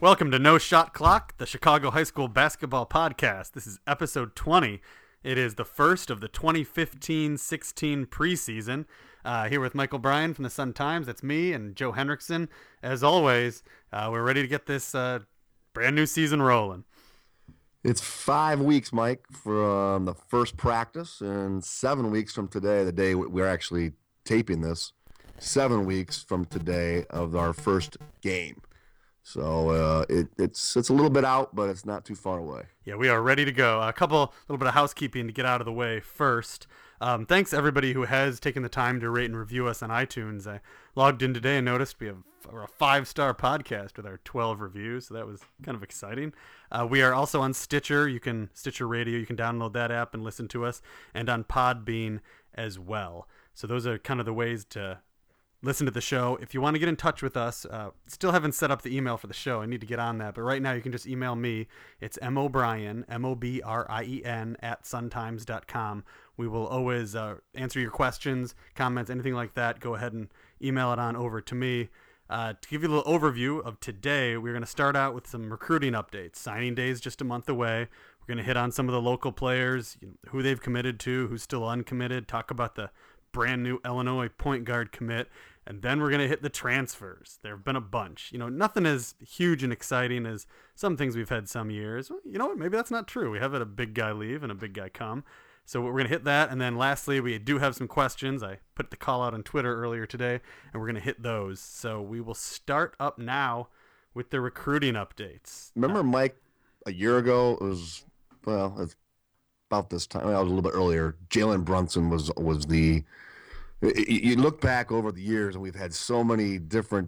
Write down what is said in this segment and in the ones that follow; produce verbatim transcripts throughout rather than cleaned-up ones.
Welcome to No Shot Clock, the Chicago High School Basketball Podcast. This is episode twenty. It is the first of the twenty fifteen sixteen preseason. Uh, here with Michael Bryan from the Sun-Times. That's me and Joe Henriksen. As always, uh, we're ready to get this uh, brand new season rolling. It's five weeks, Mike, from the first practice, and seven weeks from today, the day we're actually taping this, seven weeks from today of our first game. So uh, it, it's it's a little bit out, but it's not too far away. Yeah, we are ready to go. A couple, little bit of housekeeping to get out of the way first. Um, thanks everybody who has taken the time to rate and review us on iTunes. I logged in today and noticed we have a five-star podcast with our twelve reviews, so that was kind of exciting. Uh, we are also on Stitcher. You can Stitcher Radio. You can download that app and listen to us, and on Podbean as well. So those are kind of the ways to listen to the show. If you want to get in touch with us, uh, still haven't set up the email for the show. I need to get on that. But right now you can just email me. It's M O Brien, M O B R I E N, at suntimes dot com. We will always uh, answer your questions, comments, anything like that. Go ahead and email it on over to me. Uh, to give you a little overview of today, we're going to start out with some recruiting updates. Signing day is just a month away. We're going to hit on some of the local players, you know, who they've committed to, who's still uncommitted, talk about the brand new Illinois point guard commit, and then we're going to hit the transfers. There have been a bunch. You know, nothing as huge and exciting as some things we've had some years. Well, you know what? Maybe that's not true. We have had a big guy leave and a big guy come. So we're going to hit that. And then lastly, we do have some questions. I put the call out on Twitter earlier today, and we're going to hit those. So we will start up now with the recruiting updates. Remember, uh, Mike, a year ago, it was, well, it's about this time. Well, it was a little bit earlier. Jalen Brunson was was the, you look back over the years, and we've had so many different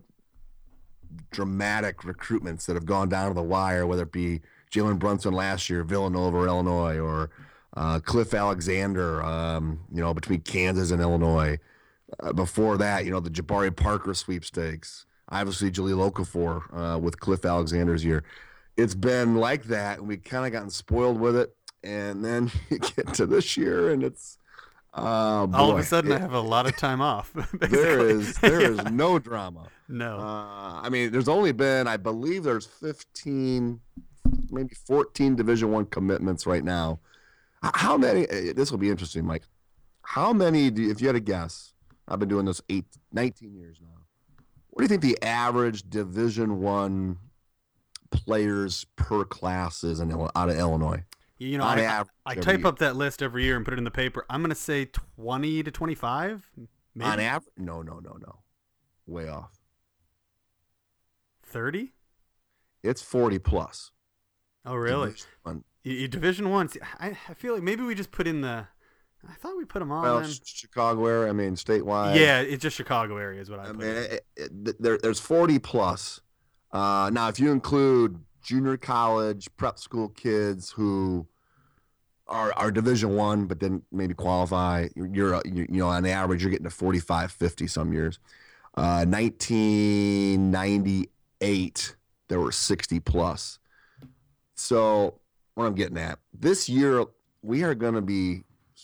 dramatic recruitments that have gone down to the wire, whether it be Jalen Brunson last year, Villanova or Illinois, or uh, Cliff Alexander, um, you know, between Kansas and Illinois. Uh, before that, you know, the Jabari Parker sweepstakes. Obviously, Jahlil Okafor uh, with Cliff Alexander's year. It's been like that, and we kind of gotten spoiled with it. And then you get to this year, and it's uh, boy, all of a sudden it, I have a lot of time off. there is there yeah. is no drama. No. Uh, I mean, there's only been, I believe, there's fifteen, maybe fourteen Division One commitments right now. How many? This will be interesting, Mike. How many? Do you, if you had a guess, I've been doing this eight, nineteen years now. What do you think the average Division One players per class is in, out of Illinois? You know, I, I type year. up that list every year and put it in the paper. I'm going to say twenty to twenty-five. Maybe? On average? No, no, no, no. Way off. thirty? It's forty plus. Oh, really? Division One. You, Division One. See, I, I feel like maybe we just put in the. I thought we put them all well, in. Chicago area. I mean, statewide. Yeah, it's just Chicago area is what I. I mean, it, it, there, there's forty plus. Uh, now, if you include junior college, prep school kids who are are Division One, but didn't maybe qualify, you're, you you know on average you're getting to forty-five, fifty some years. Uh, nineteen ninety-eight, there were sixty plus. So what I'm getting at, this year we are going to be,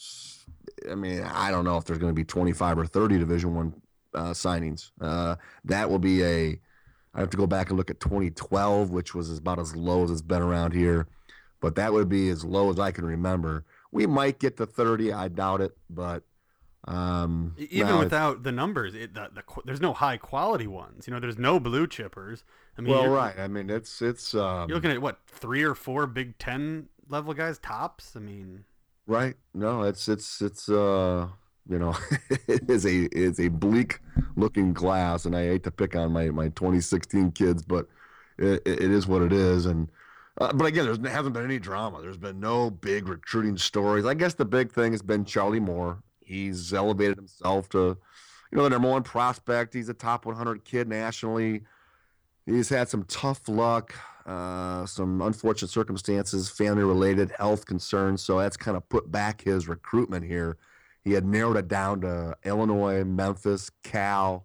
I mean, I don't know if there's going to be twenty-five or thirty Division One uh, signings. Uh, that will be a, I have to go back and look at twenty twelve, which was about as low as it's been around here. But that would be as low as I can remember. We might get to thirty. I doubt it. But um, even no, without the numbers, it, the, the, there's no high quality ones. You know, there's no blue chippers. I mean, well, right. I mean, it's it's. Um, you're looking at what, three or four Big Ten level guys tops. I mean, right? No, it's it's it's. Uh, you know, it is a it's a bleak looking glass, and I hate to pick on my my twenty sixteen kids, but it, it is what it is, and. Uh, but again, there hasn't been any drama. There's been no big recruiting stories. I guess the big thing has been Charlie Moore. He's elevated himself to, you know, the number one prospect. He's a top one hundred kid nationally. He's had some tough luck, uh, some unfortunate circumstances, family-related health concerns. So that's kind of put back his recruitment here. He had narrowed it down to Illinois, Memphis, Cal,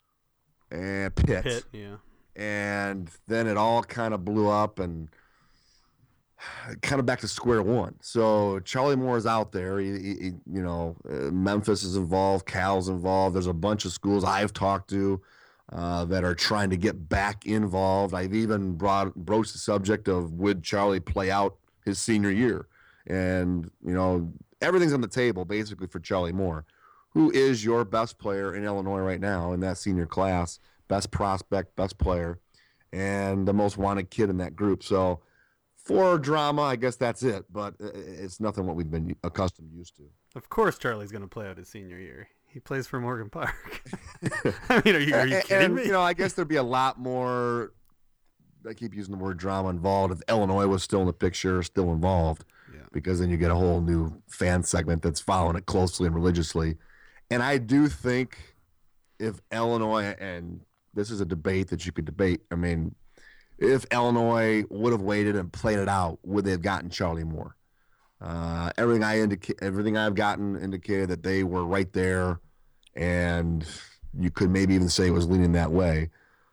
and Pitt. Pitt, yeah. And then it all kind of blew up and kind of back to square one. So Charlie Moore is out there. He, he, you know, uh, Memphis is involved. Cal's involved. There's a bunch of schools I've talked to uh, that are trying to get back involved. I've even brought broached the subject of would Charlie play out his senior year, and you know everything's on the table basically for Charlie Moore, who is your best player in Illinois right now in that senior class, best prospect, best player, and the most wanted kid in that group. So for drama, I guess that's it, but it's nothing what we've been accustomed used to. Of course Charlie's going to play out his senior year. He plays for Morgan Park. I mean, are you, are you kidding and, me? You know, I guess there'd be a lot more, I keep using the word drama, involved if Illinois was still in the picture, still involved, yeah. Because then you get a whole new fan segment that's following it closely and religiously. And I do think if Illinois, and this is a debate that you could debate, I mean, if Illinois would have waited and played it out, would they have gotten Charlie Moore? Uh, everything I indicate, everything I've gotten indicated that they were right there, and you could maybe even say it was leaning that way.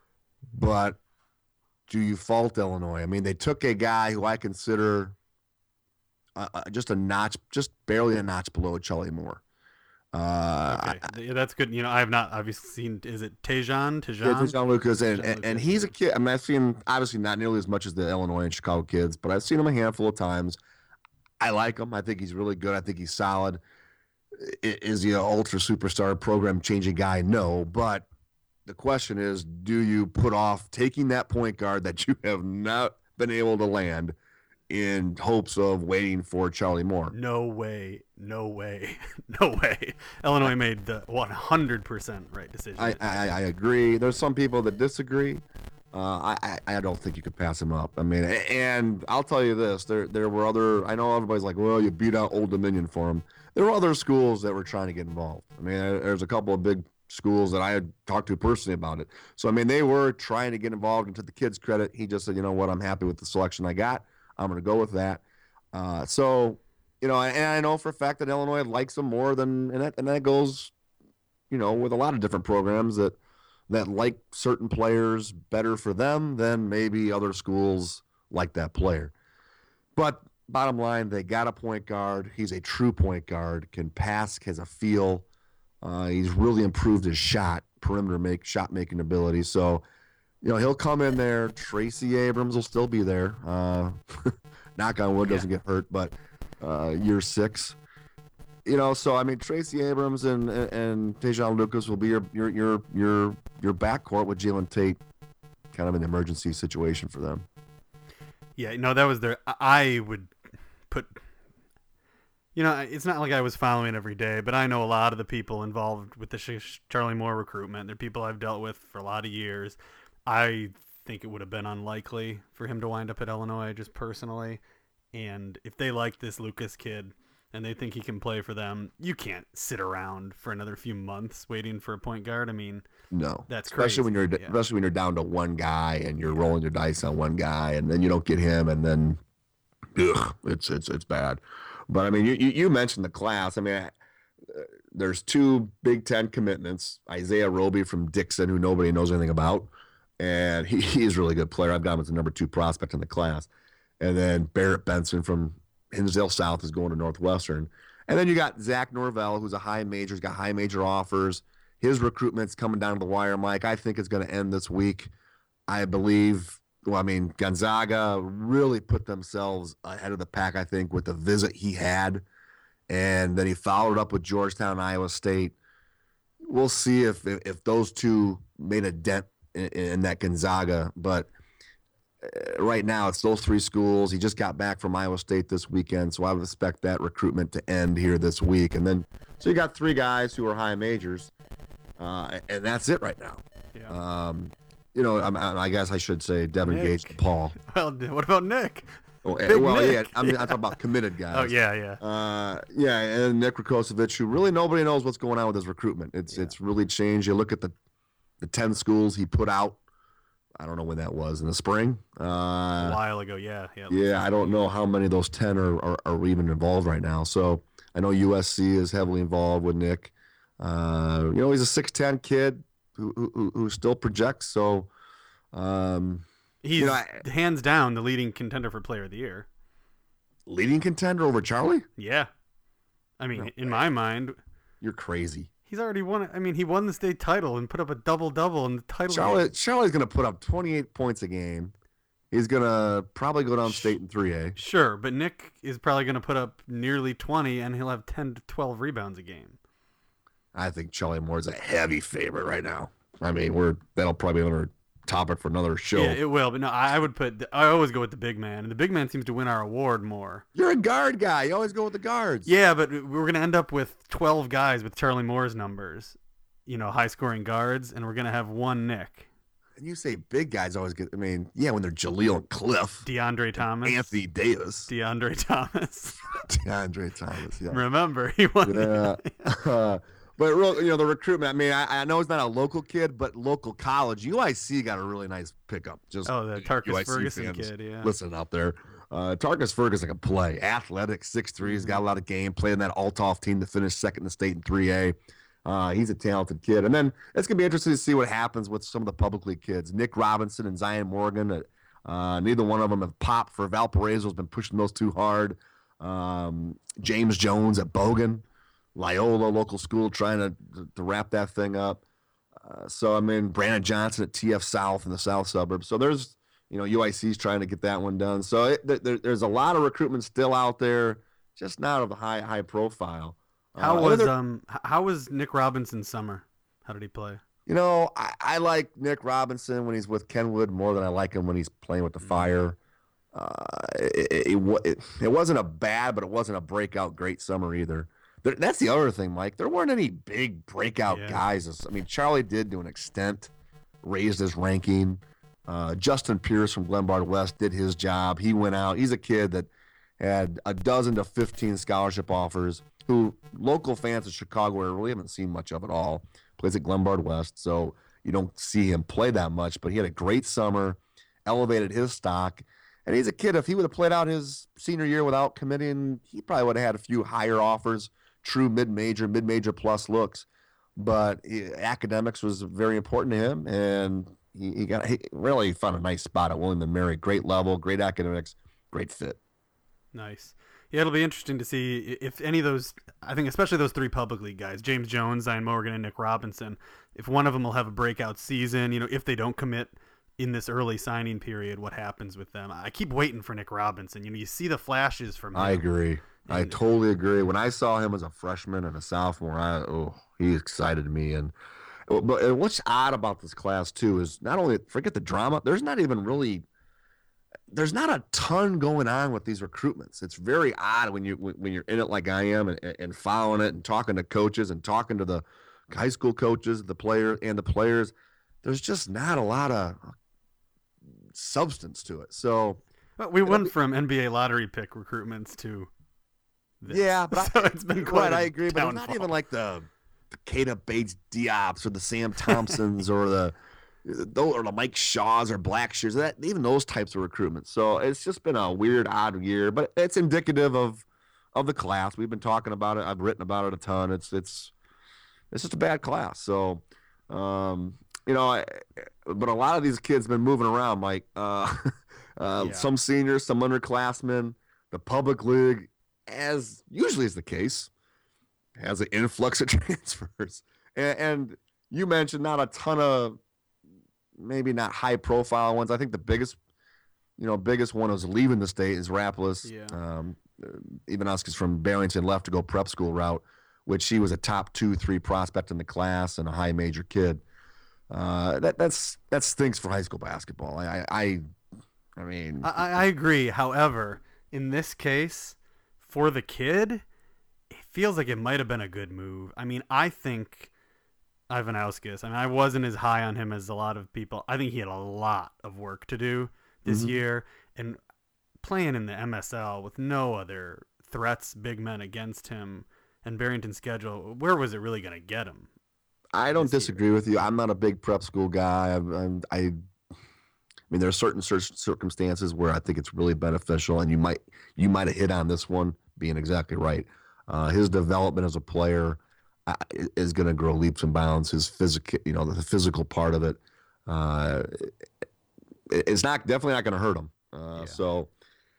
But do you fault Illinois? I mean, they took a guy who I consider uh, just a notch, just barely a notch below Charlie Moore. Uh, okay. I, yeah, that's good. You know, I have not obviously seen. Is it Tejan? Tejan? Yeah, Tejan Lucas, and, Tejan and, Lucas. and he's a kid. I mean, I've seen obviously not nearly as much as the Illinois and Chicago kids, but I've seen him a handful of times. I like him. I think he's really good. I think he's solid. Is he an ultra superstar program changing guy? No, but the question is, do you put off taking that point guard that you have not been able to land in hopes of waiting for Charlie Moore? No way. No way. No way. Illinois made the one hundred percent right decision. I, I, I agree. There's some people that disagree. Uh, I, I don't think you could pass him up. I mean, and I'll tell you this: there there were other. I know everybody's like, well, you beat out Old Dominion for him. There were other schools that were trying to get involved. I mean, there's a couple of big schools that I had talked to personally about it. So I mean, they were trying to get involved. And to the kid's credit, he just said, you know what, I'm happy with the selection I got. I'm going to go with that. Uh, so, you know, and I know for a fact that Illinois likes him more than, and that, and that goes, you know, with a lot of different programs that. that like certain players better for them than maybe other schools like that player. But bottom line, they got a point guard. He's a true point guard, can pass, has a feel. Uh, he's really improved his shot, perimeter make, shot making ability. So, you know, he'll come in there. Tracy Abrams will still be there. Uh, knock on wood, doesn't yeah. get hurt, but uh, year six. You know, so I mean, Tracy Abrams and and, and Tejan Lucas will be your your your your your backcourt with Jalen Tate, kind of an emergency situation for them. Yeah, no, that was their. I would put. You know, it's not like I was following every day, but I know a lot of the people involved with the Charlie Moore recruitment. They're people I've dealt with for a lot of years. I think it would have been unlikely for him to wind up at Illinois, just personally. And if they like this Lucas kid, and they think he can play for them, you can't sit around for another few months waiting for a point guard. I mean, no, that's especially crazy. when you're yeah. especially when you're down to one guy and you're yeah. rolling your dice on one guy, and then you don't get him, and then ugh, it's it's it's bad. But I mean, you you, you mentioned the class. I mean, uh, there's two Big Ten commitments: Isaiah Roby from Dixon, who nobody knows anything about, and he he's a really good player. I've got him as the number two prospect in the class, and then Barrett Benson from Hinsdale South is going to Northwestern. And then you got Zach Norvell, who's a high major. He's got high major offers. His recruitment's coming down to the wire, Mike. I think it's going to end this week. I believe, well, I mean, Gonzaga really put themselves ahead of the pack, I think, with the visit he had. And then he followed up with Georgetown and Iowa State. We'll see if if, if those two made a dent in, in that Gonzaga. But right now, it's those three schools. He just got back from Iowa State this weekend, so I would expect that recruitment to end here this week. And then, so you got three guys who are high majors, uh, and that's it right now. Yeah. Um, you know, I, I guess I should say Devin Gage and Paul. Well, what about Nick? Oh, Big well, Nick. yeah, I mean, I'm talking about committed guys. Oh, yeah, yeah. Uh, yeah, and Nick Rakosovic, who really nobody knows what's going on with his recruitment. It's yeah. it's really changed. You look at the the ten schools he put out. I don't know when that was, in the spring. Uh, a while ago, yeah. Yeah, yeah I don't know how many of those ten are, are, are even involved right now. So I know U S C is heavily involved with Nick. Uh, you know, he's a six ten kid who, who, who still projects. So um, he's you know, I, hands down the leading contender for Player of the Year. Leading contender over Charlie? Yeah. I mean, no, in my mind. You're crazy. He's already won it. I mean, he won the state title and put up a double double in the title. Charlotte, Charlotte's going to put up twenty-eight points a game. He's going to probably go down state in three A. Sure, but Nick is probably going to put up nearly twenty, and he'll have ten to twelve rebounds a game. I think Charlie Moore's a heavy favorite right now. I mean, we're that'll probably be another topic for another show. Yeah, it will. But no, I would put. I always go with the big man, and the big man seems to win our award more. You're a guard guy. You always go with the guards. Yeah, but we're going to end up with twelve guys with Charlie Moore's numbers, you know, high scoring guards, and we're going to have one Nick. And you say big guys always get. I mean, yeah, when they're Jaleel and Cliff, DeAndre Thomas, Anthony Davis, DeAndre Thomas, DeAndre Thomas. Yeah, remember he won. Yeah. uh, But real, you know, the recruitment. I mean, I, I know he's not a local kid, but local college. U I C got a really nice pickup. Just oh, the Tarkus U I C Ferguson fans, kid. Yeah, listen out there. Uh, Tarkus Ferguson can play. Athletic, six three. He's got a lot of game. Played in that Althoff team to finish second in the state in three A. Uh, he's a talented kid. And then it's gonna be interesting to see what happens with some of the public league kids. Nick Robinson and Zion Morgan. Uh, neither one of them have popped for Valparaiso's been pushing those two hard. Um, James Jones at Bogan. Loyola, local school, trying to to wrap that thing up. Uh, so, I mean, Brandon Johnson at T F South in the South suburbs. So there's, you know, U I C's trying to get that one done. So it, there, there's a lot of recruitment still out there, just not of a high high profile. How uh, was other, um how was Nick Robinson's summer? How did he play? You know, I, I like Nick Robinson when he's with Kenwood more than I like him when he's playing with the Fire. Uh, it, it, it, it wasn't a bad, but it wasn't a breakout great summer either. That's the other thing, Mike. There weren't any big breakout yeah. guys. I mean, Charlie did to an extent, raised his ranking. Uh, Justin Pierce from Glenbard West did his job. He went out. He's a kid that had a dozen to fifteen scholarship offers, who local fans in Chicago really haven't seen much of at all. Plays at Glenbard West, so you don't see him play that much. But he had a great summer, elevated his stock. And he's a kid, if he would have played out his senior year without committing, he probably would have had a few higher offers. True mid-major, mid-major plus looks, but he, academics was very important to him, and he, he got he really found a nice spot at William and Mary. Great level, great academics, great fit. Nice. Yeah, it'll be interesting to see if any of those, I think especially those three public league guys, James Jones, Zion Morgan, and Nick Robinson, if one of them will have a breakout season, you know, if they don't commit in this early signing period, what happens with them? I keep waiting for Nick Robinson. You know, you see the flashes from him. I agree. I totally agree. When I saw him as a freshman and a sophomore, I oh, he excited me. And but and what's odd about this class too is not only forget the drama. There's not even really, there's not a ton going on with these recruitments. It's very odd when you when you're in it like I am and, and following it and talking to coaches and talking to the high school coaches, the player and the players. There's just not a lot of substance to it. So well, we went from N B A lottery pick recruitments to. This. Yeah, but so I, it's been quite. I agree, but downfall. it's not even like the, the Kata Bates Diops or the Sam Thompsons or the those or the Mike Shaws or Blackshears. That even those types of recruitment. So it's just been a weird, odd year, but it's indicative of of the class. We've been talking about it. I've written about it a ton. It's it's it's just a bad class. So, um, you know, I, but a lot of these kids have been moving around, Mike. Uh, uh, yeah. Some seniors, some underclassmen, the public league. As usually is the case, has an influx of transfers. And, and you mentioned not a ton of maybe not high profile ones. I think the biggest, you know, biggest one was leaving the state is Rapolis. Yeah. Um, Ivanauskas from Barrington left to go prep school route, which she was a top two, three prospect in the class and a high major kid. Uh, that that's that stinks for high school basketball. I I I mean I, I agree. However, in this case, for the kid, it feels like it might have been a good move. I mean, I think Ivanauskas, I mean, I wasn't as high on him as a lot of people. I think he had a lot of work to do this mm-hmm. year. And playing in the M S L with no other threats, big men against him, and Barrington's schedule, where was it really going to get him? I don't disagree year? with you. I'm not a big prep school guy. I'm, I'm, I I mean, there are certain circumstances where I think it's really beneficial, and you might you might have hit on this one being exactly right. Uh, his development as a player uh, is going to grow leaps and bounds. His physical, you know, the physical part of it, uh, it's not definitely not going to hurt him. Uh, yeah. So,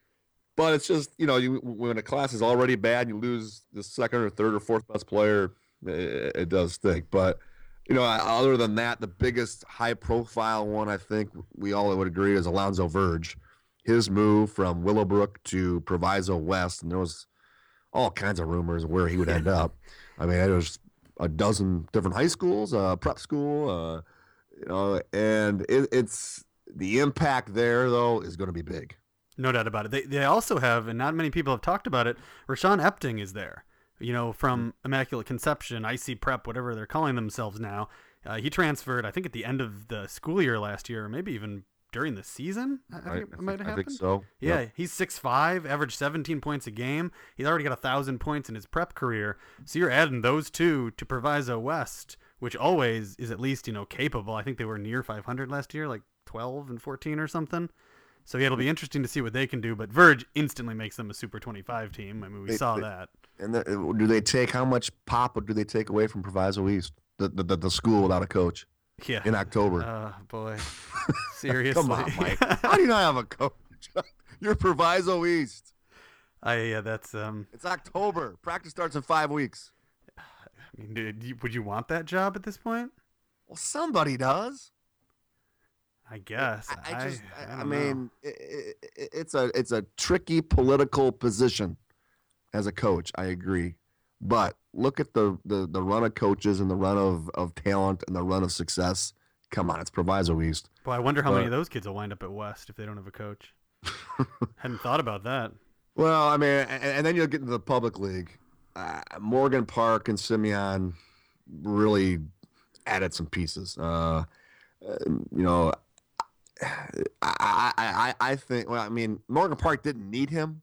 but it's just you know, you, when a class is already bad, you lose the second or third or fourth best player. It, it does stink. But, you know, other than that, the biggest high profile one I think we all would agree is Alonzo Verge. His move from Willowbrook to Proviso West, and there was all kinds of rumors of where he would end up. I mean, there was a dozen different high schools, uh, prep school, uh, you know, and it, it's the impact there though is going to be big. No doubt about it. They they also have, and not many people have talked about it, Rashawn Epting is there. You know, from Immaculate Conception, I C Prep, whatever they're calling themselves now. Uh, he transferred, I think, at the end of the school year last year, or maybe even during the season. I, I think it might have happened. I think so. Yeah, yep. He's six five, averaged seventeen points a game. He's already got a thousand points in his prep career. So you're adding those two to Proviso West, which always is at least, you know, capable. I think they were near five hundred last year, like twelve and fourteen or something. So yeah, it'll be interesting to see what they can do. But Verge instantly makes them a Super twenty-five team. I mean, we they, saw they, that. And the, do they take how much pop do they take away from Proviso East, the the, the, the school without a coach? Yeah. In October. Oh boy, seriously. Come on, Mike. How do you not have a coach? You're Proviso East. I yeah, that's um. It's October. Practice starts in five weeks. I mean, did you, would you want that job at this point? Well, somebody does. I guess. I, I just, I, I, I mean, it, it, it's a it's a tricky political position as a coach. I agree, but look at the the, the run of coaches and the run of, of talent and the run of success. Come on, it's Proviso East. Well, I wonder how but, many of those kids will wind up at West if they don't have a coach. Hadn't thought about that. Well, I mean, and, and then you'll get into the public league. Uh, Morgan Park and Simeon really added some pieces. Uh, you know. I, I I think well I mean Morgan Park didn't need him,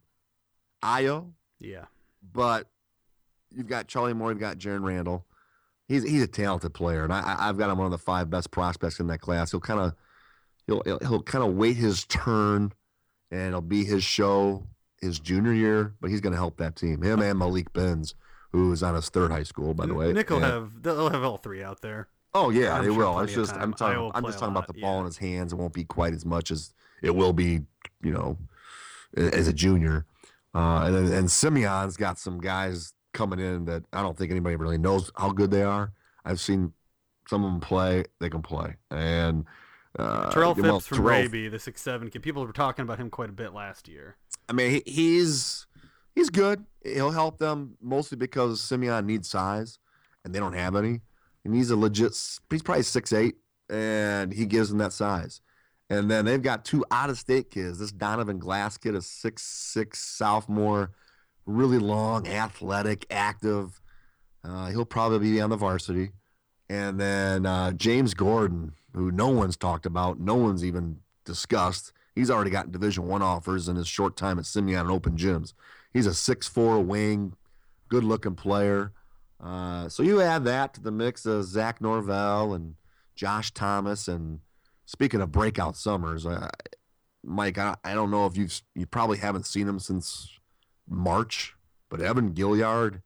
Ayo. Yeah. But you've got Charlie Moore, you've got Jaron Randall. He's he's a talented player, and I I've got him one of the five best prospects in that class. He'll kind of he'll he'll kind of wait his turn, and it'll be his show his junior year. But he's going to help that team. Him and Malik Benz, who is on his third high school, by the way. Nick will and, have they'll have all three out there. Oh yeah, I'm they sure will. plenty It's just of time. I'm talking. Iowa I'm play just a talking about lot, the ball yeah. in his hands. It won't be quite as much as it will be, you know, as a junior. Uh, and then and Simeon's got some guys coming in that I don't think anybody really knows how good they are. I've seen some of them play. They can play. And uh, Terrell Phipps well, from Terrell, Raby, the six seven kid. People were talking about him quite a bit last year. I mean, he, he's he's good. He'll help them mostly because Simeon needs size, and they don't have any. And he's a legit, he's probably six eight, and he gives them that size. And then they've got two out-of-state kids. This Donovan Glass kid, a six six sophomore, really long, athletic, active. Uh, he'll probably be on the varsity. And then uh, James Gordon, who no one's talked about, no one's even discussed. He's already got Division One offers in his short time at Simeon and open gyms. He's a six four wing, good-looking player. Uh, so you add that to the mix of Zach Norvell and Josh Thomas, and speaking of breakout summers, uh, Mike, I, I don't know if you've you probably haven't seen him since March, but Evan Gilliard.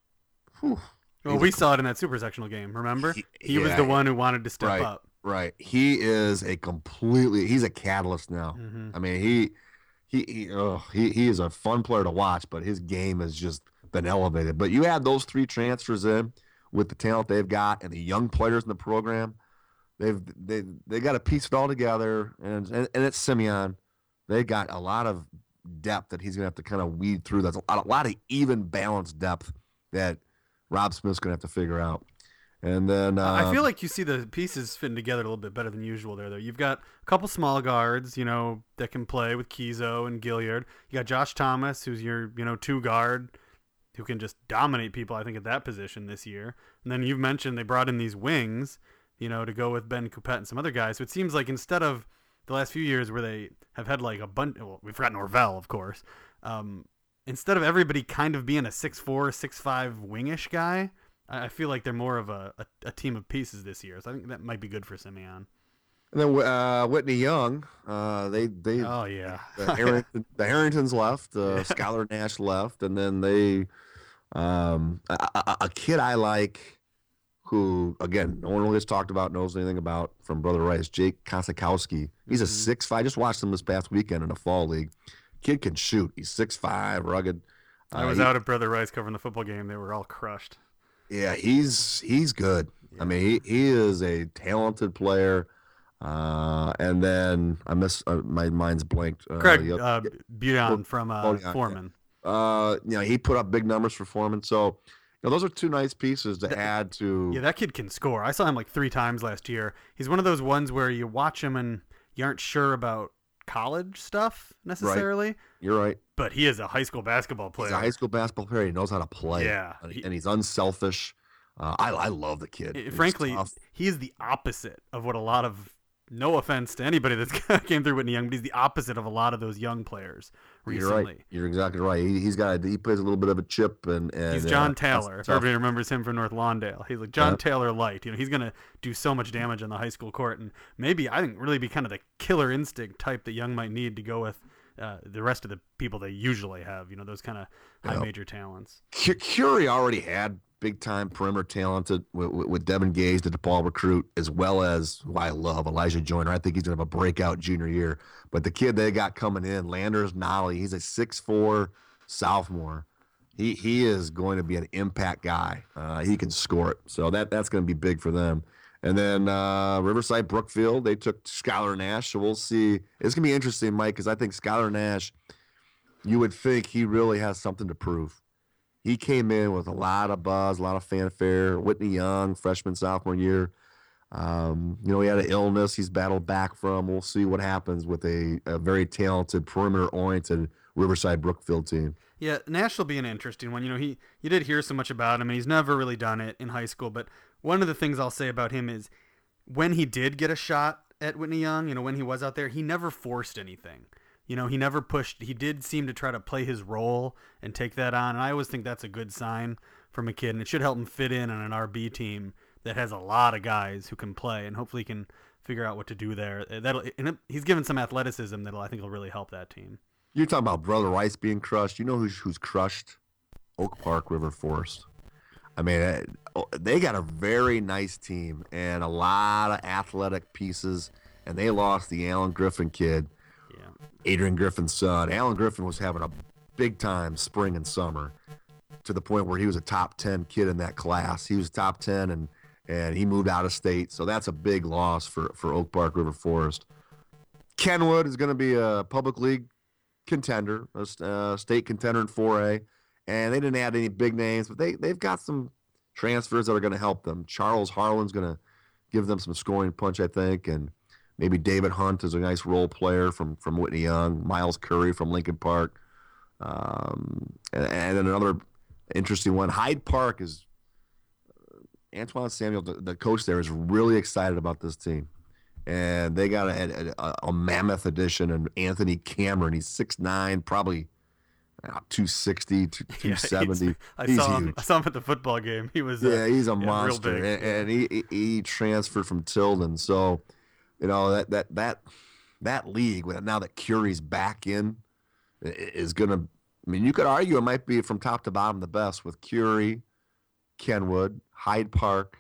Whew, well, we saw it in that super sectional game. Remember, he, he yeah, was the one who wanted to step right, up. Right. He is a completely. He's a catalyst now. Mm-hmm. I mean, he he he, oh, he he is a fun player to watch, but his game is just been elevated. But you add those three transfers in with the talent they've got and the young players in the program, they've they they got to piece it all together. And and, and it's Simeon. They got a lot of depth that he's gonna have to kind of weed through. That's a lot, a lot of even balanced depth that Rob Smith's gonna have to figure out. And then uh, I feel like you see the pieces fitting together a little bit better than usual there, though. You've got a couple small guards, you know, that can play with Kizo and Gilliard. You got Josh Thomas, who's your, you know, two guard, who can just dominate people, I think, at that position this year. And then you've mentioned they brought in these wings, you know, to go with Ben Coupette and some other guys. So it seems like instead of the last few years where they have had like a bunch, well, we've got Norvell, of course. Um, instead of everybody kind of being a six four, six five wingish guy, I feel like they're more of a, a, a team of pieces this year. So I think that might be good for Simeon. And then uh, Whitney Young, uh, they they oh yeah, the, Harrington, the Harringtons left, uh, yeah. Skylar Nash left, and then they um, a, a, a kid I like, who again no one really has talked about, knows anything about from Brother Rice, Jake Kosakowski. He's mm-hmm. a six five. I just watched him this past weekend in a fall league. Kid can shoot. He's six five, rugged. I was uh, he, out at Brother Rice covering the football game. They were all crushed. Yeah, he's he's good. I Yeah. mean, he, he is a talented player. Uh, and then I miss uh, my mind's blanked. Uh, Craig yep. uh, Well, Buton from oh uh, yeah, yeah. Foreman. Uh, you know, he put up big numbers for Foreman. So, you know, those are two nice pieces to That, add yeah, to. that kid can score. I saw him like three times last year. He's one of those ones where you watch him and you aren't sure about college stuff Right. necessarily, You're right. but he is a high school basketball He's a high player. school basketball player. He knows how to play, Yeah, and, he, he, and he's unselfish. Uh, I I love the kid. it, He's frankly, tough. he is the opposite of what a lot of. No offense to anybody that's came through Whitney Young, but he's the opposite of a lot of those young players You're right. recently. You're exactly right. He, he's got he plays a little bit of a chip and He's and uh, John Taylor. If tough. everybody remembers him from North Lawndale, he's like Yeah. John Taylor light. You know, he's gonna do so much damage on the high school court, and maybe I think really be kind of the killer instinct type that Young might need to go with uh, the rest of the people they usually have. You know, those kind of high Yeah. major talents. Cu- Curie already had big time perimeter talented with, with, with Devin Gage, the DePaul recruit, as well as who I love, Elijah Joyner. I think he's going to have a breakout junior year. But the kid they got coming in, Landers Nolly, he's a six four sophomore. He he is going to be an impact guy. Uh, he can score it. So that that's going to be big for them. And then uh, Riverside Brookfield, they took Skylar Nash. So we'll see. It's going to be interesting, Mike, because I think Skylar Nash, you would think he really has something to prove. He came in with a lot of buzz, a lot of fanfare. Whitney Young, freshman, sophomore year. Um, you know, he had an illness he's battled back from. We'll see what happens with a, a very talented, perimeter-oriented Riverside Brookfield team. Yeah, Nash will be an interesting one. You know, he you did hear so much about him, and he's never really done it in high school. But one of the things I'll say about him is when he did get a shot at Whitney Young, you know, when he was out there, he never forced anything. You know, he never pushed. He did seem to try to play his role and take that on. And I always think that's a good sign from a kid, and it should help him fit in on an R B team that has a lot of guys who can play, and hopefully he can figure out what to do there. That'll and he's given some athleticism that'll I think will really help that team. You're talking about Brother Rice being crushed. You know who's who's crushed? Oak Park River Forest. I mean, uh, oh, they got a very nice team and a lot of athletic pieces, and they lost the Alan Griffin kid, Yeah. Adrian Griffin's son. Alan Griffin was having a big time spring and summer to the point where he was a top ten kid in that class. He was top ten, and and he moved out of state. So that's a big loss for, for Oak Park River Forest. Kenwood is going to be a public league contender, a uh, state contender in four A, and they didn't add any big names, but they they've got some transfers that are going to help them. Charles Harlan's going to give them some scoring punch, I think, and maybe David Hunt is a nice role player from from Whitney Young, Miles Curry from Lincoln Park, um, and, and then another interesting one. Hyde Park is Antoine Samuel, the, the coach there, is really excited about this team. And they got a, a, a mammoth edition, and Anthony Cameron. He's six nine, probably uh, two sixty, two seventy. Yeah, I he's saw huge. him. I saw him at the football game. He was uh, Yeah, he's a yeah, monster, real big. and, and he, he he transferred from Tilden. So, you know that that that that league, now that Curie's back in, is gonna. I mean, you could argue it might be from top to bottom the best with Curie, Kenwood, Hyde Park.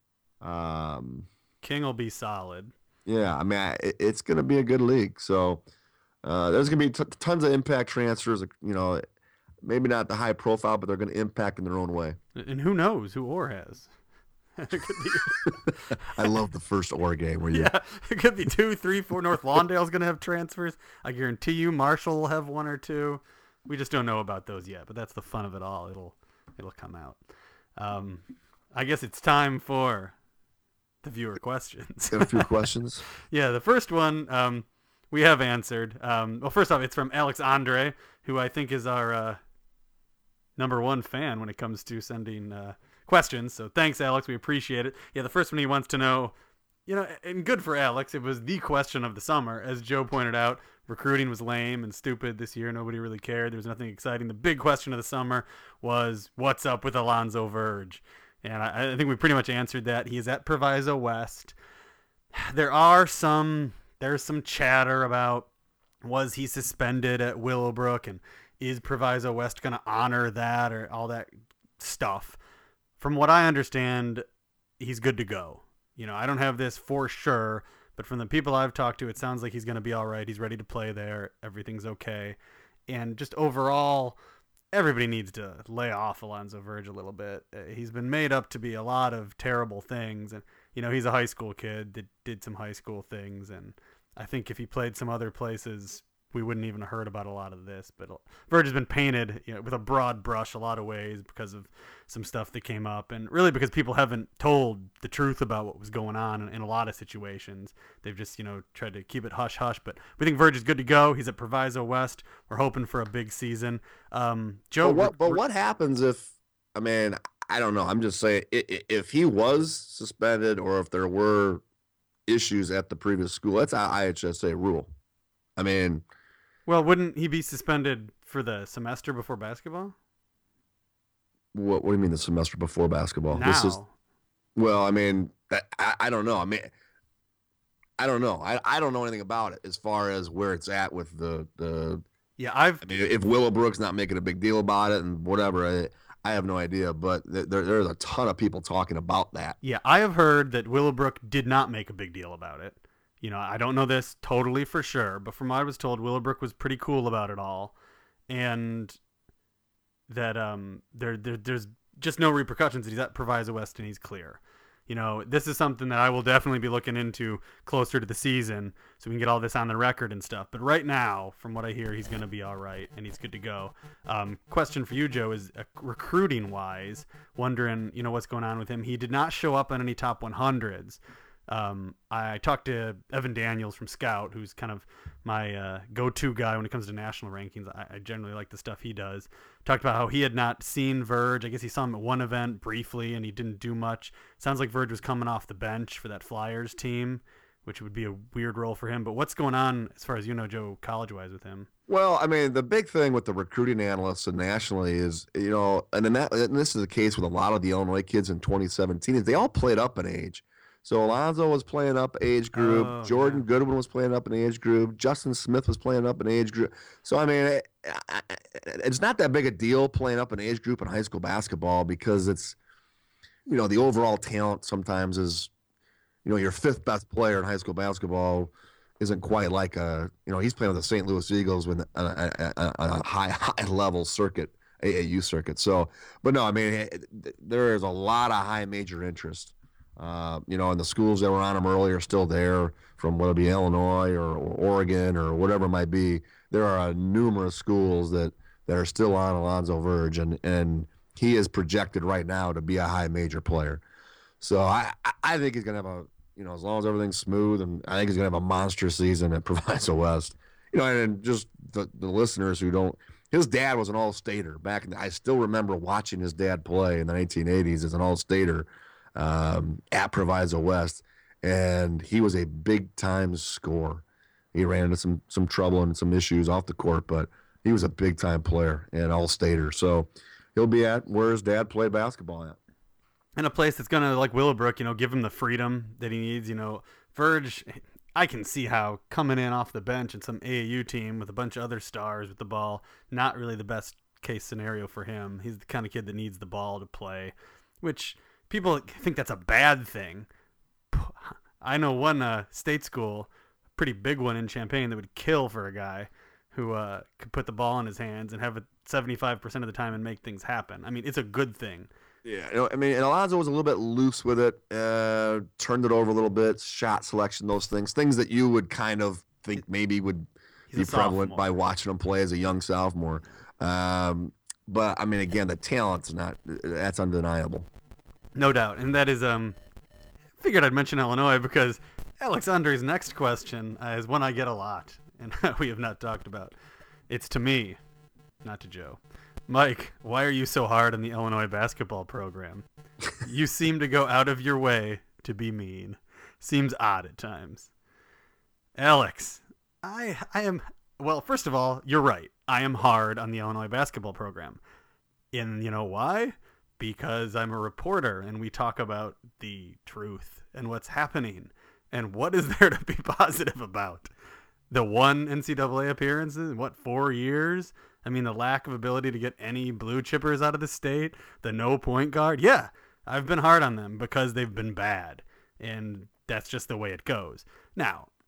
Um, King will be solid. Yeah, I mean, I, it's going to be a good league. So uh, there's going to be t- tons of impact transfers. You know, maybe not the high profile, but they're going to impact in their own way. And who knows who Orr has? It could be, I love the first Or game where you. yeah, it could be two, three, four. North Lawndale's going to have transfers. I guarantee you, Marshall will have one or two. We just don't know about those yet, but that's the fun of it all. It'll it'll come out. Um, I guess it's time for the viewer questions. Got a few questions. Yeah, the first one um, we have answered. Um, well, first off, it's from Alex Andre, who I think is our uh, number one fan when it comes to sending uh, questions. So thanks, Alex. We appreciate it. Yeah, the first one he wants to know, you know, and good for Alex. It was the question of the summer. As Joe pointed out, recruiting was lame and stupid this year. Nobody really cared. There was nothing exciting. The big question of the summer was, what's up with Alonzo Verge? And I, I think we pretty much answered that. He is at Proviso West. There are some, there's some chatter about, was he suspended at Willowbrook, and is Proviso West going to honor that, or all that stuff. From what I understand, he's good to go. You know, I don't have this for sure, but from the people I've talked to, it sounds like he's going to be all right. He's ready to play there. Everything's okay. And just overall, everybody needs to lay off Alonzo Verge a little bit. Uh, he's been made up to be a lot of terrible things, and you know he's a high school kid that did some high school things, and I think if he played some other places, we wouldn't even have heard about a lot of this. But Verge has been painted, you know, with a broad brush a lot of ways because of some stuff that came up, and really because people haven't told the truth about what was going on in, in a lot of situations. They've just, you know, tried to keep it hush hush. But we think Verge is good to go. He's at Proviso West. We're hoping for a big season. Um, Joe, But what, but what happens if? I mean, I don't know. I'm just saying, if he was suspended or if there were issues at the previous school, that's an I H S A rule. I mean, well, wouldn't he be suspended for the semester before basketball? What, what do you mean the semester before basketball? Now. This is, well, I mean, I, I don't know. I mean, I don't know. I, I don't know anything about it as far as where it's at with the the. Yeah, I've. I mean, if Willowbrook's not making a big deal about it and whatever, I, I have no idea. But there, there's a ton of people talking about that. Yeah, I have heard that Willowbrook did not make a big deal about it. You know, I don't know this totally for sure, but from what I was told, Willowbrook was pretty cool about it all, and that um there, there there's just no repercussions. He's at Proviso West and he's clear. You know, this is something that I will definitely be looking into closer to the season so we can get all this on the record and stuff. But right now, from what I hear, he's going to be all right and he's good to go. Um, question for you, Joe, is uh, recruiting-wise, wondering, you know, what's going on with him. He did not show up on any top one hundreds. Um, I talked to Evan Daniels from Scout, who's kind of my uh, go-to guy when it comes to national rankings. I, I generally like the stuff he does. Talked about how he had not seen Verge. I guess he saw him at one event briefly, and he didn't do much. Sounds like Verge was coming off the bench for that Flyers team, which would be a weird role for him. But what's going on, as far as you know, Joe, college-wise with him? Well, I mean, the big thing with the recruiting analysts and nationally is, you know, and, in that, and this is the case with a lot of the Illinois kids in twenty seventeen, is they all played up in age. So Alonzo was playing up age group. Oh, Jordan yeah. Goodwin was playing up in age group. Justin Smith was playing up in age group. So, I mean, it, it's not that big a deal playing up an age group in high school basketball because it's, you know, the overall talent sometimes is, you know, your fifth best player in high school basketball isn't quite like a, you know, he's playing with the Saint Louis Eagles with a, a, a, a high, high level circuit, A A U circuit. So, but no, I mean, there is a lot of high major interest. Uh, you know, and the schools that were on them earlier are still there, from whether it be Illinois or, or Oregon or whatever it might be. There are uh, numerous schools that, that are still on Alonzo Verge, and, and he is projected right now to be a high major player. So I, I think he's going to have a, you know, as long as everything's smooth, and I think he's going to have a monster season at Proviso West. You know, and just the, the listeners who don't, his dad was an all-stater back in the, I still remember watching his dad play in the nineteen eighties as an all-stater um, at Proviso West, and he was a big-time scorer. He ran into some some trouble and some issues off the court, but he was a big-time player and all-stater. So he'll be at where his dad played basketball at. And a place that's going to, like Willowbrook, you know, give him the freedom that he needs. You know, Verge, I can see how coming in off the bench in some A A U team with a bunch of other stars with the ball, not really the best case scenario for him. He's the kind of kid that needs the ball to play, which people think that's a bad thing. I know one uh, state school, a pretty big one in Champaign, that would kill for a guy who uh, could put the ball in his hands and have it seventy-five percent of the time and make things happen. I mean, it's a good thing. Yeah, you know, I mean, and Alonzo was a little bit loose with it, uh, turned it over a little bit, shot selection, those things, things that you would kind of think maybe would He's be a prevalent sophomore. by watching him play as a young sophomore. Um, but, I mean, again, the talent's not, that's undeniable. No doubt. And that is, um, figured I'd mention Illinois because Alex Andre's next question uh, is one I get a lot and we have not talked about. It's to me, not to Joe. Mike, why are you so hard on the Illinois basketball program? You seem to go out of your way to be mean. Seems odd at times. Alex, I I am, well, first of all, you're right. I am hard on the Illinois basketball program. And you know why? Because I'm a reporter and we talk about the truth and what's happening. And what is there to be positive about? The one N C double A appearance in, what, four years? I mean, the lack of ability to get any blue chippers out of the state, the no point guard. Yeah, I've been hard on them because they've been bad. And that's just the way it goes. Now,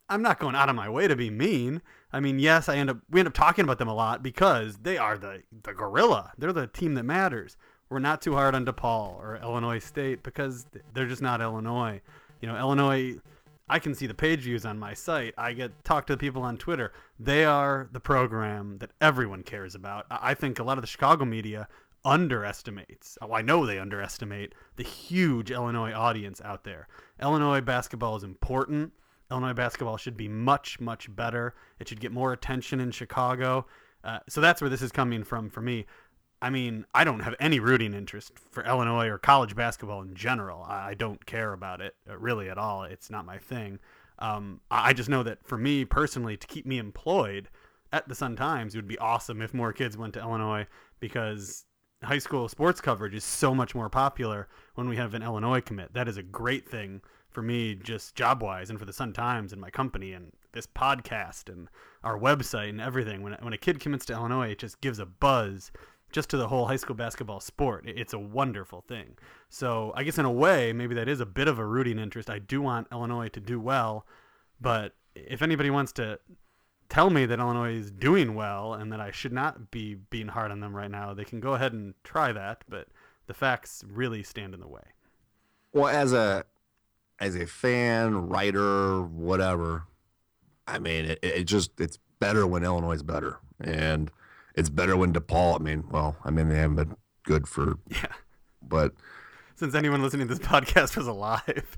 I'm not going out of my way to be mean. I mean, yes, I end up we end up talking about them a lot because they are the the gorilla. They're the team that matters. We're not too hard on DePaul or Illinois State because they're just not Illinois. You know, Illinois, I can see the page views on my site. I get talk to the people on Twitter. They are the program that everyone cares about. I think a lot of the Chicago media underestimates. Oh, I know they underestimate the huge Illinois audience out there. Illinois basketball is important. Illinois basketball should be much, much better. It should get more attention in Chicago. Uh, so that's where this is coming from for me. I mean, I don't have any rooting interest for Illinois or college basketball in general. I don't care about it really at all. It's not my thing. Um, I just know that for me personally, to keep me employed at the Sun-Times, it would be awesome if more kids went to Illinois because high school sports coverage is so much more popular when we have an Illinois commit. That is a great thing for me just job-wise and for the Sun-Times and my company and this podcast and our website and everything. When, when a kid commits to Illinois, it just gives a buzz just to the whole high school basketball sport. It's a wonderful thing. So I guess in a way, maybe that is a bit of a rooting interest. I do want Illinois to do well, but if anybody wants to tell me that Illinois is doing well and that I should not be being hard on them right now, they can go ahead and try that, but the facts really stand in the way. Well, as a as a fan, writer, whatever, I mean, it, it just it's better when Illinois is better, and it's better when DePaul. I mean, well, I mean they haven't been good for yeah, but since anyone listening to this podcast was alive.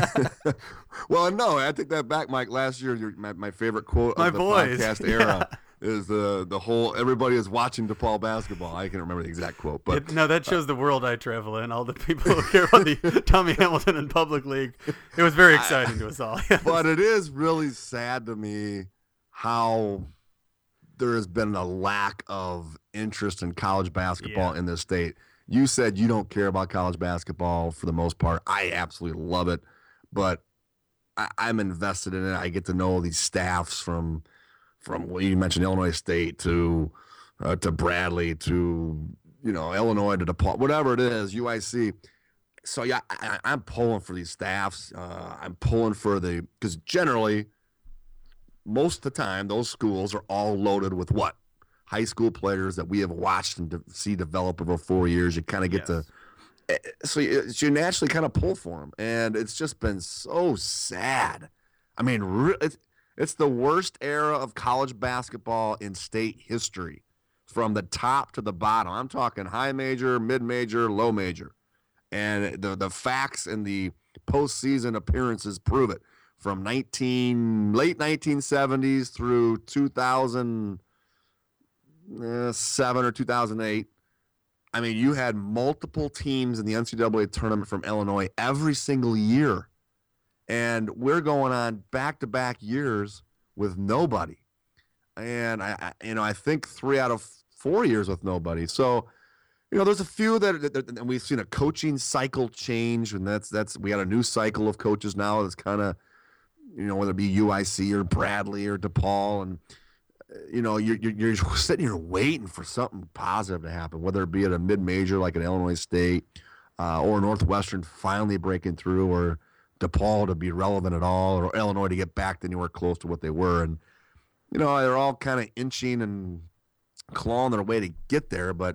Well, no, I take that back, Mike. Last year, your, my, my favorite quote my of the boys. podcast era yeah. is the the whole everybody is watching DePaul basketball. I can't remember the exact quote, but it, no, that shows uh, the world I travel in. All the people who care about the Tommy Hamilton and Public League. It was very exciting I, to us all. Yes. But it is really sad to me how there has been a lack of interest in college basketball yeah. in this state. You said you don't care about college basketball for the most part. I absolutely love it, but I, I'm invested in it. I get to know these staffs from, from well, you mentioned Illinois State to, uh, to Bradley to, you know, Illinois to DePaul, whatever it is, U I C. So yeah, I, I'm pulling for these staffs. Uh, I'm pulling for the because generally, most of the time, those schools are all loaded with what? High school players that we have watched and de- see develop over four years. You kind of get yes. to, so you, so you naturally kind of pull for them. And it's just been so sad. I mean, re- it's, it's the worst era of college basketball in state history from the top to the bottom. I'm talking high major, mid major, low major. And the, the facts and the postseason appearances prove it. From nineteen late nineteen seventies through two thousand seven or two thousand eight, I mean, you had multiple teams in the N C double A tournament from Illinois every single year, and we're going on back-to-back years with nobody. And I, I you know, I think three out of four years with nobody. So, you know, there's a few that, that, that and we've seen a coaching cycle change, and that's that's we got a new cycle of coaches now that's kind of. You know, whether it be U I C or Bradley or DePaul, and you know, you're you're, you're sitting here waiting for something positive to happen, whether it be at a mid-major like an Illinois State uh, or Northwestern finally breaking through, or DePaul to be relevant at all, or Illinois to get back to anywhere close to what they were. And you know, they're all kind of inching and clawing their way to get there, but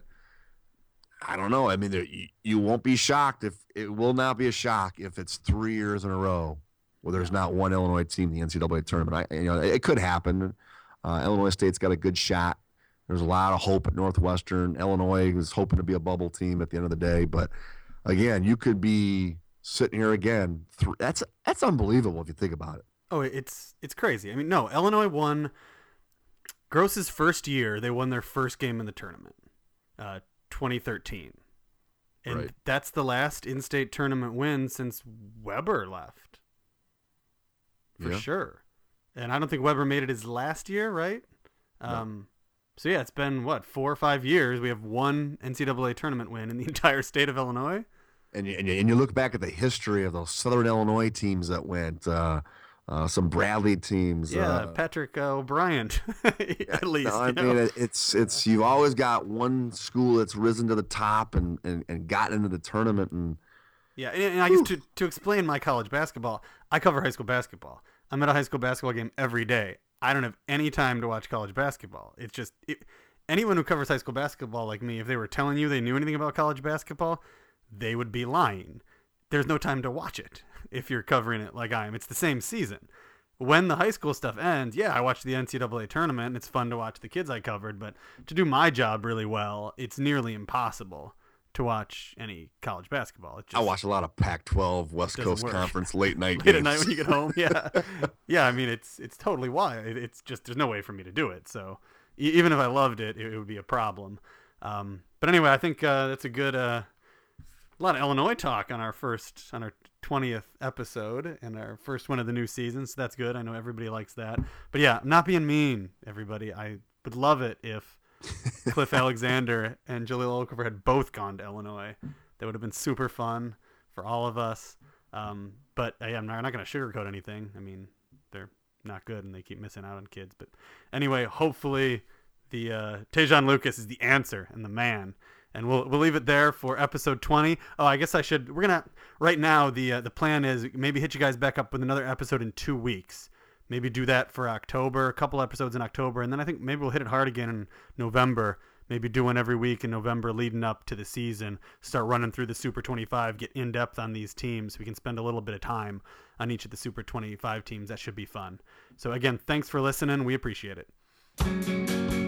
I don't know. I mean, you, you won't be shocked if it will not be a shock if it's three years in a row. Well, there's not one Illinois team in the N C double A tournament. I, you know, it could happen. Uh, Illinois State's got a good shot. There's a lot of hope at Northwestern. Illinois was hoping to be a bubble team at the end of the day. But, again, you could be sitting here again. Th- that's that's unbelievable if you think about it. Oh, it's it's crazy. I mean, no, Illinois won Gross's first year. They won their first game in the tournament, uh, twenty thirteen. And right. That's the last in-state tournament win since Weber left. For yeah. sure. And I don't think Weber made it his last year, right? No. Um, so, yeah, it's been, what, four or five years. We have one N C double A tournament win in the entire state of Illinois. And you, and you, and you look back at the history of those Southern Illinois teams that went, uh, uh, some Bradley teams. Yeah, uh, Patrick uh, O'Brien, at least. No, I mean, know? it's, it's you've always got one school that's risen to the top and, and, and gotten into the tournament. And Yeah, and, and I guess to, to explain my college basketball, I cover high school basketball. I'm at a high school basketball game every day. I don't have any time to watch college basketball. It's just it, anyone who covers high school basketball like me, if they were telling you they knew anything about college basketball, they would be lying. There's no time to watch it if you're covering it like I am. It's the same season. When the high school stuff ends, yeah, I watch the N C double A tournament, and it's fun to watch the kids I covered, but to do my job really well, it's nearly impossible to watch any college basketball. It just, I watch a lot of Pac twelve West Coast work. Conference late night late games. at night when you get home. Yeah, yeah. I mean, it's it's totally wild. It's just there's no way for me to do it. So e- even if I loved it, it, it would be a problem. Um, but anyway, I think uh, that's a good uh, a lot of Illinois talk on our first on our twentieth episode and our first one of the new season. So that's good. I know everybody likes that. But yeah, I'm not being mean, everybody. I would love it if Cliff Alexander and Jahlil Okafor had both gone to Illinois. That would have been super fun for all of us. Um, but uh, yeah, I'm not, not going to sugarcoat anything. I mean, they're not good and they keep missing out on kids. But anyway, hopefully the uh, Tejan Lucas is the answer and the man. And we'll we'll leave it there for episode twenty. Oh, I guess I should. We're gonna right now. The uh, the plan is maybe hit you guys back up with another episode in two weeks. Maybe do that for October, a couple episodes in October, and then I think maybe we'll hit it hard again in November. Maybe do one every week in November leading up to the season. Start running through the Super twenty-five, get in depth on these teams. We can spend a little bit of time on each of the Super twenty-five teams. That should be fun. So again, thanks for listening. We appreciate it.